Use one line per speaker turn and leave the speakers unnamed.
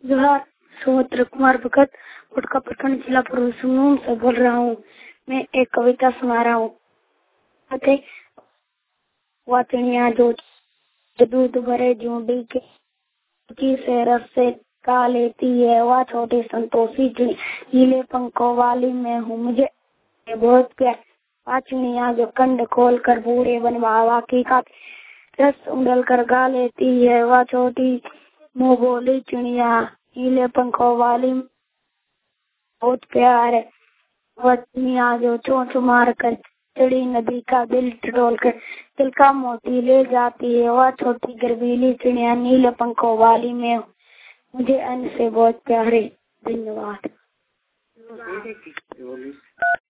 जोहार, सुमित्र कुमार भगत, गुटका प्रखंड जिला पूर्व सिंहभूम से बोल रहा हूँ। मैं एक कविता सुना रहा हूँ। वह चिड़िया जो दूध भरे झुंडी के से रस से का लेती है, वह छोटी संतोषी नीले पंखों वाली मैं हूँ, मुझे बहुत प्यार। वह चिड़िया जो कंड खोल कर बूढ़े बनवावा की का रस उंगल कर गा लेती है, वह छोटी मुँह बोली चिड़िया नीले पंखों वाली बहुत प्यार है। वह चिड़िया जो चोंच मार कर चिड़ी नदी का दिल टटोल कर दिल का मोती ले जाती है, वह छोटी गर्वीली चिड़िया नीले पंखों वाली में मुझे अन्न से बहुत प्यार है। धन्यवाद।